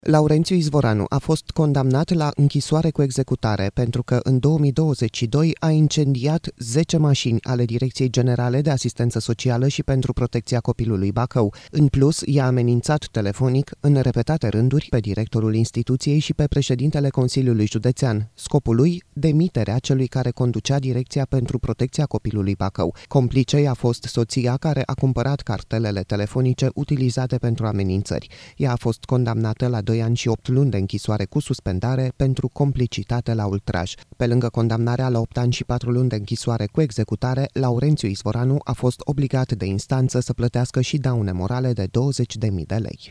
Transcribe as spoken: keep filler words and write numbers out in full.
Laurențiu Izvoranu a fost condamnat la închisoare cu executare pentru că în două mii douăzeci și doi a incendiat zece mașini ale Direcției Generale de Asistență Socială și pentru Protecția Copilului Bacău. În plus, i-a amenințat telefonic în repetate rânduri pe directorul instituției și pe președintele Consiliului Județean. Scopul lui, demiterea celui care conducea Direcția pentru Protecția Copilului Bacău. Complicei a fost soția care a cumpărat cartelele telefonice utilizate pentru amenințări. Ea a fost condamnată la doi ani și opt luni de închisoare cu suspendare pentru complicitate la ultraj. Pe lângă condamnarea la opt ani și patru luni de închisoare cu executare, Laurențiu Izvoranu a fost obligat de instanță să plătească și daune morale de douăzeci de mii de lei.